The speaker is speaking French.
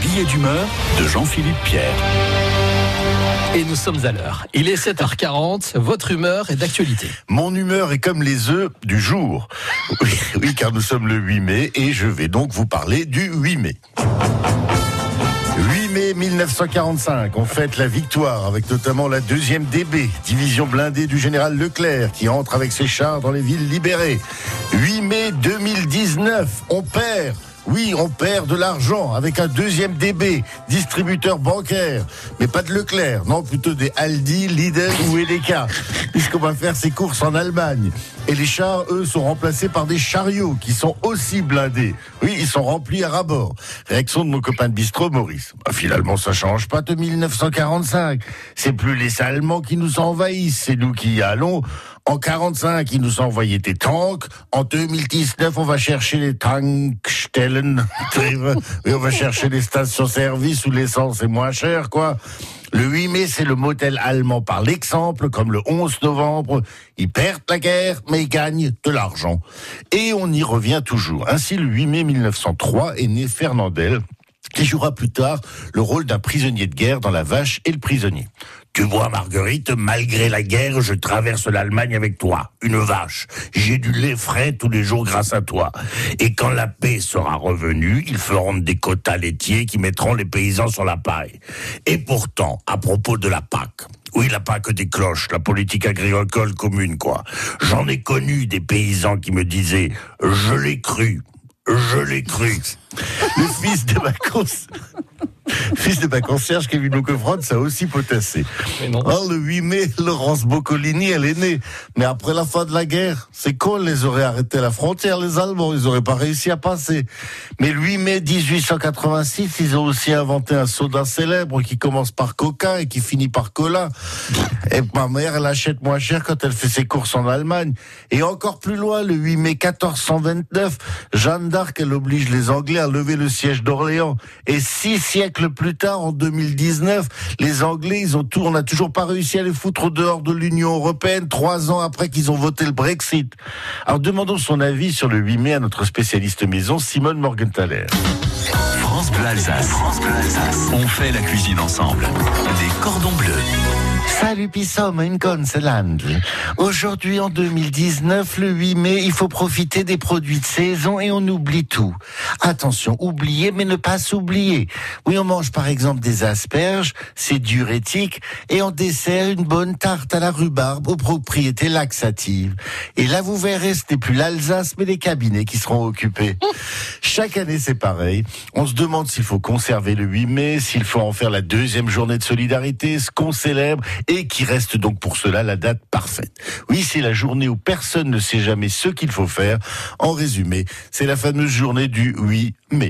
billets d'humeur de Jean-Philippe Pierre. Et nous sommes à l'heure. Il est 7h40, votre humeur est d'actualité. Mon humeur est comme les œufs du jour. Oui, car nous sommes le 8 mai et je vais donc vous parler du 8 mai. 8 mai 1945, on fête la victoire avec notamment la 2e DB, division blindée du général Leclerc qui entre avec ses chars dans les villes libérées. 8 mai 2019, on perd. Oui, on perd de l'argent avec un 2e DB, distributeur bancaire. Mais pas de Leclerc, non, plutôt des Aldi, Lidl ou Edeka, puisqu'on va faire ses courses en Allemagne. Et les chars, eux, sont remplacés par des chariots qui sont aussi blindés. Oui, ils sont remplis à ras-bord. Réaction de mon copain de bistrot, Maurice. Finalement, ça change pas de 1945. C'est plus les Allemands qui nous envahissent, c'est nous qui y allons. En 45, ils nous ont envoyé des tanks. En 2019, on va chercher les Tankstellen. Et on va chercher les stations-service où l'essence est moins chère, quoi. Le 8 mai, c'est le modèle allemand par l'exemple, comme le 11 novembre. Ils perdent la guerre, mais ils gagnent de l'argent. Et on y revient toujours. Ainsi, le 8 mai 1903 est né Fernandel, qui jouera plus tard le rôle d'un prisonnier de guerre dans La Vache et le prisonnier. Tu vois, Marguerite, malgré la guerre, je traverse l'Allemagne avec toi, une vache. J'ai du lait frais tous les jours grâce à toi. Et quand la paix sera revenue, ils feront des quotas laitiers qui mettront les paysans sur la paille. Et pourtant, à propos de la PAC, oui, la PAC des cloches, la politique agricole commune, quoi. J'en ai connu des paysans qui me disaient « Je l'ai cru ». Je l'ai cru. Le fils de ma concierge, Kevin Lecofrode, ça a aussi potassé. Le 8 mai, Laurence Boccolini, elle est née. Mais après la fin de la guerre, c'est con, les aurait arrêtés à la frontière, les Allemands. Ils auraient pas réussi à passer. Mais le 8 mai 1886, ils ont aussi inventé un soda célèbre qui commence par Coca et qui finit par Cola. Et ma mère, elle achète moins cher quand elle fait ses courses en Allemagne. Et encore plus loin, le 8 mai 1429, Jeanne d'Arc, elle oblige les Anglais à lever le siège d'Orléans. Et 6 siècles plus tard, en 2019, les Anglais, on n'a toujours pas réussi à les foutre dehors de l'Union européenne 3 ans après qu'ils ont voté le Brexit. Alors demandons son avis sur le 8 mai à notre spécialiste maison, Simone Morgenthaler. France Bleu Alsace. On fait la cuisine ensemble. Des cordons bleus. Salut Pissom, une Conseland. Aujourd'hui, en 2019, le 8 mai, il faut profiter des produits de saison et on oublie tout. Attention, oublier mais ne pas s'oublier. Oui, on mange par exemple des asperges, c'est diurétique, et en dessert, une bonne tarte à la rhubarbe aux propriétés laxatives. Et là, vous verrez, ce n'est plus l'Alsace, mais les cabinets qui seront occupés. Chaque année, c'est pareil. On se demande s'il faut conserver le 8 mai, s'il faut en faire la 2e journée de solidarité, ce qu'on célèbre, et qui reste donc pour cela la date parfaite. Oui, c'est la journée où personne ne sait jamais ce qu'il faut faire. En résumé, c'est la fameuse journée du 8 mai.